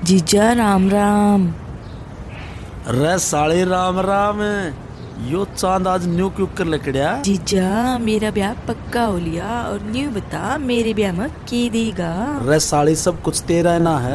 जीजा राम राम। रे साले राम राम। यो चांद आज न्यू क्यों कर लकड़िया? जीजा मेरा ब्याह पक्का हो लिया और न्यू बता मेरे ब्याह में की देगा? रे साली सब कुछ तेरा ना है।